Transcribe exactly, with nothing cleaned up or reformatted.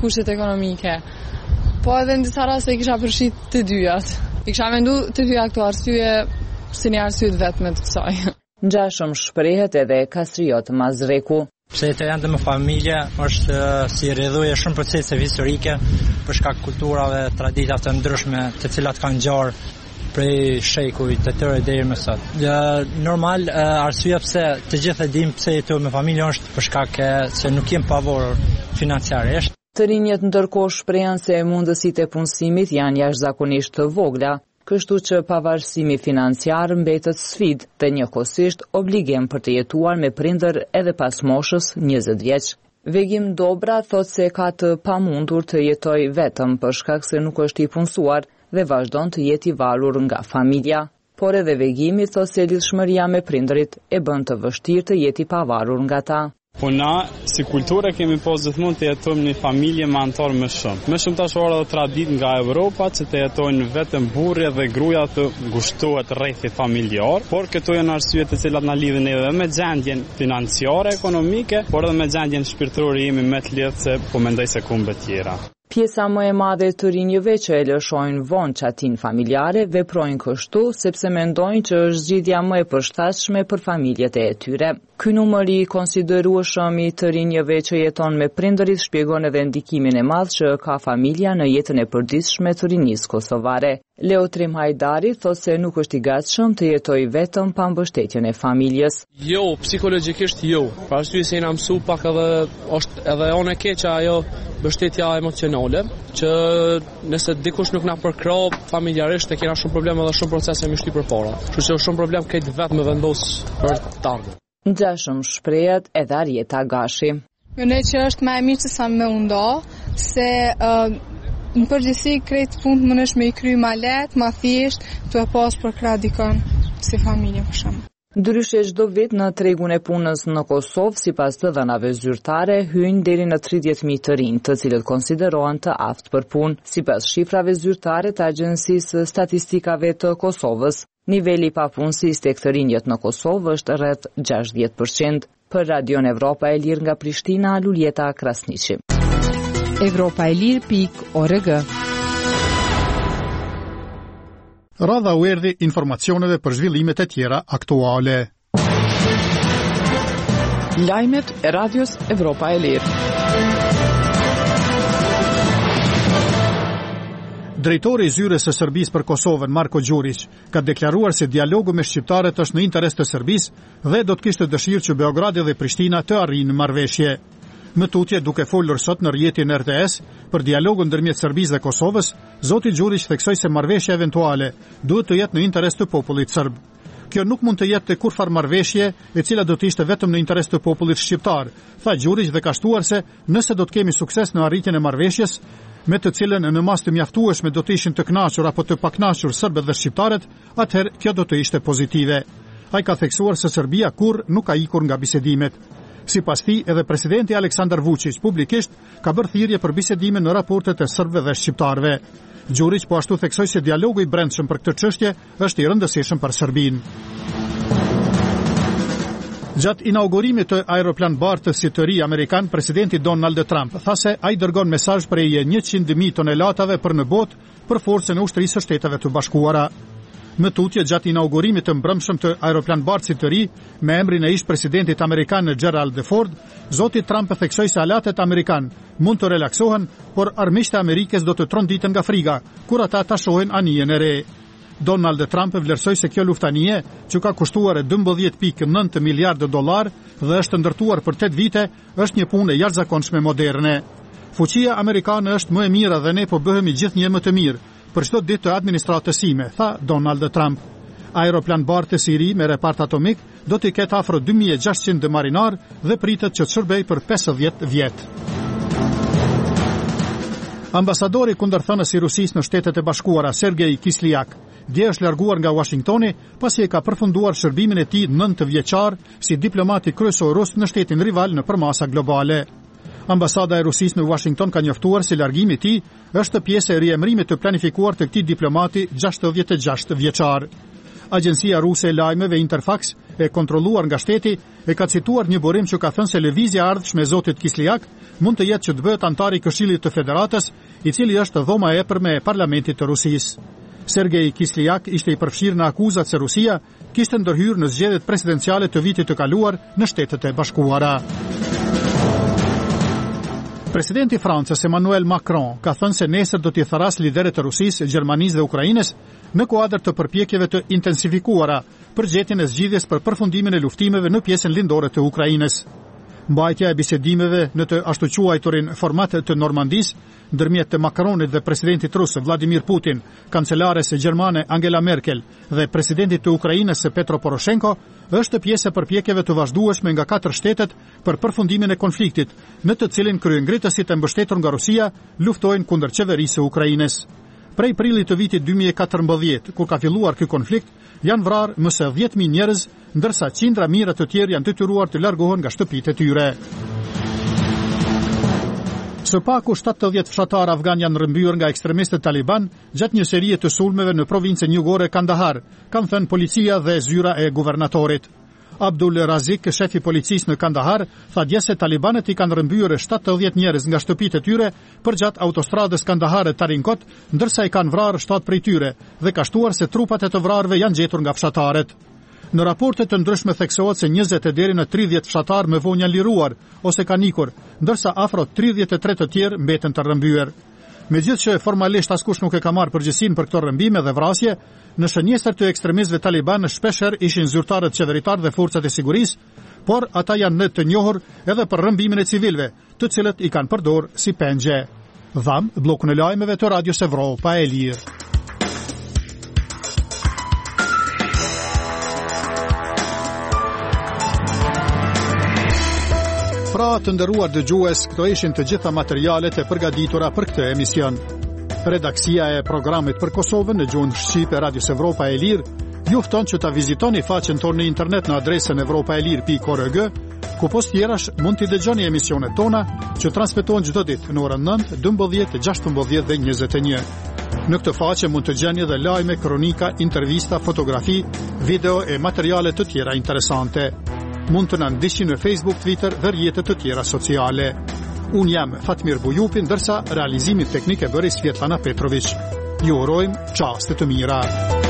kushtet ekonomike. Po edhe në disa raste i kisha përfshit të dyjat. I kisha mendu të dyja këto arsye si një arsye vetme të kësaj. Ngjashëm shprehet edhe Kastriot Mazreku. Pse të janë me familje është si rrjedhuje shumë procese historike për shkak kulturave, traditave të ndryshme të cilat kanë ngjarë prej shekujt të tërë deri më sot. Normal arsyeja pse të gjithë e dimë pse jetojmë me familje është për shkak se nuk jemi pavarur financiarisht. Të rinjët ndërkohë shprehen se mundësitë e punësimit janë jashtëzakonisht të vogla, kështu që pavarësimi financiar mbetet sfidë dhe njëkohësisht obligim për të jetuar me prindër edhe pas moshës njëzet vjeç. Vegim Dobra thot se ka të pamundur të jetoj vetëm për shkak se nuk është i punësuar dhe vazhdon të jetë i varur nga familja. Por edhe Vegimi thot se lidhshmëria me prindërit e bën të vështirë të jetë i pavarur nga ta. Po na, si kulturë kemi pas gjithmonë të jetojmë një familje me antar më shumë. Më shumë tash ora dhe tradit nga Evropa që të jetojnë vetëm burrë dhe gruaja të ngushtohet rrethit familjar, por këto janë arsyet të cilat na lidhin edhe me gjendjen financiare, ekonomike, por edhe me gjendjen shpirtërore jemi më të lehtë se po mendoj se kumbe tjera. Pjesa më e madhe të rinjëve që e lëshojnë vonë çatin familjare veprojnë kështu sepse mendojnë që është zgjidhja më e përshtatshme për familjet e tyre. Ky numër i konsiderueshëm i të rinjëve që jeton me prindërit shpjegon edhe ndikimin e madh që ka familja në jetën e përditshme të rinisë kosovare. Leo Trim Hajdari thot se nuk është i gatshëm të jetojë vetëm pa mbështetjen e familjes. Jo, psikologjikisht jo. Për arsye se jena mësu pak edhe është edhe ona e keqe ajo mbështetja emocionale, që nëse dikush nuk na përkrah familjarisht e kena shumë probleme dhe shumë procese me shty përpara. Kështu që është shumë problem këtë vetë me vendos për të ardhmen. Ngjashëm shprehet edhe Arjeta Gashi. Mendoj që është më e mirë se sa më undo, se uh, në përgjithësi krejt punë mundesh me i kry ma lehtë, ma thjesht, tu e pas për krah dikon si familje për shembull. Ndryshe çdo vit në tregun e punës në Kosovë, sipas të dhënave zyrtare, hyjnë deri në tridhjetë mijë të rinj, të cilët konsiderohen të aftë për punë. Sipas shifrave zyrtare të Agjencisë Statistikave të Kosovës, niveli i papunësisë tek të rinjët në Kosovë është rreth gjashtëdhjetë përqind. Për Radion Evropa e Lirë nga Prishtina, Luljeta Krasniqi. Evropa e Lirë pikë org. Radha u erdhi informacioneve për zhvillimet e tjera aktuale. Lajmet e Radios Evropa e Lirë. Drejtori i Zyrës së Serbisë për Kosovën, Marko Gjurić, ka deklaruar se dialogu me shqiptarët është në interes të Serbisë dhe do të kishte dëshirë që Beogradi dhe Prishtina të arrijnë marrëveshje. Më tutje, duke folur sot në rrjetin R T S për dialogun ndërmjet Serbisë dhe Kosovës, zoti Gjurić theksoi se marrëveshja eventuale duhet të jetë në interes të popullit serb. Kjo nuk mund të jetë kurrfar marrëveshje e cila do të ishte vetëm në interes të popullit shqiptar, tha Gjurić dhe ka shtuar se nëse do të kemi sukses në arritjen e marrëveshjes, me të cilën në mas të mjaftueshme do të ishin të kënaqur apo të pakënaqur serbët dhe shqiptarët, atëherë kjo do të ishte pozitive. Ai ka theksuar se Serbia kurrë nuk ka ikur nga bisedimet. Sipas tij, edhe presidenti Aleksandar Vučić publikisht ka bërë thirrje për bisedime në raportet e serbëve dhe shqiptarëve. Gjurić po ashtu theksoi se dialogu i brendshëm për këtë çështje është i rëndësishëm për Serbinë. Gjatë inaugurimit të aeroplan bartësit të ri amerikan, presidenti Donald Trump tha se ai dërgon mesazh prej njëqind mijë tonelatave për në botë për forcën e ushtrisë së Shteteve të Bashkuara. Më tutje, gjatë inaugurimit të mbrëmshëm të aeroplan bartësit të ri, me emrin e ish presidentit amerikan Gerald Ford, zoti Trump theksoi se alatet amerikan mund të relaksohen, por armiqtë e Amerikës do të tronditen nga friga kur ata ta shohin anijen e re. Donald Trump vlerësoi se kjo luftanie, që ka kushtuar dymbëdhjetë pikë nëntë miliardë dollar dhe është ndërtuar për tetë vite, është një punë e jashtëzakonshme moderne. Fuqia amerikane është më e mira dhe ne po bëhemi gjithnjë më të mirë për çdo ditë të administratës sime, tha Donald Trump. Aeroplan bartës i ri me repart atomik do t'i ketë afro dy mijë e gjashtëqind marinar dhe pritet që të shërbejë për pesëdhjetë vjet. Ambasadori kundërthënës i Rusisë në Shtetet e Bashkuara, Sergej Kisliak, dje është larguar nga Washingtoni pasi e ka përfunduar shërbimin e tij nëntë vjeçar si diplomat i kryesor rus në shtetin rival në përmasa globale. Ambasada e Rusisë në Washington ka njoftuar se largimi i tij është pjesë e riemërimit të planifikuar të këtij diplomati gjashtëdhjetë e gjashtë vjeçar. Agjencia ruse e lajmeve Interfax e kontrolluar nga shteti e ka cituar një burim që ka thënë se lëvizja e ardhshme e zotit Kisliak mund të jetë që të bëhet antar i Këshillit të Federatës, i cili është dhoma e epërme e parlamentit të Rusisë. Sergej Kisliak ishte i përfshirë në akuzat se Rusia kishte ndërhyrë në zgjedhjet presidenciale të vitit të kaluar në Shtetet e Bashkuara. Presidenti i Francës Emmanuel Macron ka thënë se nesër do t'i tharas liderët e Rusisë, Gjermanisë dhe Ukrainës në kuadër të përpjekjeve të intensifikuara për gjetjen e zgjidhjes për përfundimin e luftimeve në pjesën lindore të Ukrainës. Mbajtja e bisedimeve në të ashtu quajturin format të Normandis ndërmjet të Macronit dhe presidentit rus Vladimir Putin, kancelares gjermane Angela Merkel dhe presidentit të Ukrainës Petro Poroshenko është pjesë e përpjekjeve të vazhdueshme nga katër shtetet për përfundimin e konfliktit, në të cilin kryengritësit e mbështetur nga Rusia luftojnë kundër qeverisë së Ukrainës. Prej prillit të vitit dy mijë e katërmbëdhjetë, kur ka filluar ky konflikt, janë vrarë më së dhjetë mijë njerëz, ndërsa qindra mijëra të tjerë janë detyruar të largohen nga shtëpitë e tyre. Së paku shtatëdhjetë fshatar afgan janë rrëmbyer nga ekstremistët Taliban gjatë një serie të sulmeve në provincën jugore Kandahar, kanë thënë policia dhe zyra e guvernatorit. Abdul Razik, shefi policisë në Kandahar, tha dje se talibanët i kanë rrëmbyer shtatëdhjetë njerëz nga shtëpitë e tyre përgjatë autostradës Kandahar-Tarinkot, ndërsa i kanë vrarë shtatë prej tyre dhe ka shtuar se trupat e të vrarëve janë gjetur nga fshatarët. Në raporte të ndryshme theksohet se njëzet e deri në tridhjetë fshatar më vonë janë liruar ose kanë ikur, ndërsa afro tridhjetë e tre të tjerë mbeten të rrëmbyer. Megjithëse formalisht askush nuk e ka marrë përgjegjësinë për këto rrëmbime dhe vrasje, në shënjestër të ekstremistëve taliban shpeshherë ishin zyrtarët qeveritar dhe forcat e sigurisë, por ata janë në të njohur edhe për rrëmbimin e civilëve, të cilët i kanë përdorur si pengje. Dham, bllokun e lajmeve të Radios Evropa e Lirë. Pra të nderuar dëgjues, këto ishin të gjitha materialet e përgatitura për këtë emision. Redaksia e programit për Kosovën në gjuhën shqipe Radios Evropa e Lirë ju fton që ta vizitoni faqen tonë në internet në adresën evropaelir pikë org, ku post tjerash mund t'i dëgjoni emisionet tona që transmetohen çdo ditë në orën nëntë, dymbëdhjetë, gjashtëmbëdhjetë dhe njëzet e një. Në këtë faqe mund të gjeni edhe lajme, kronika, intervista, fotografi, video e materiale të tjera interesante. Mund të na ndiqni në Facebook, Twitter dhe rrjetet të tjera sociale. Unë jam Fatmir Bujupi, ndërsa realizimin teknik e bëri Svetlana Petrović. Ju urojmë çaste të mira.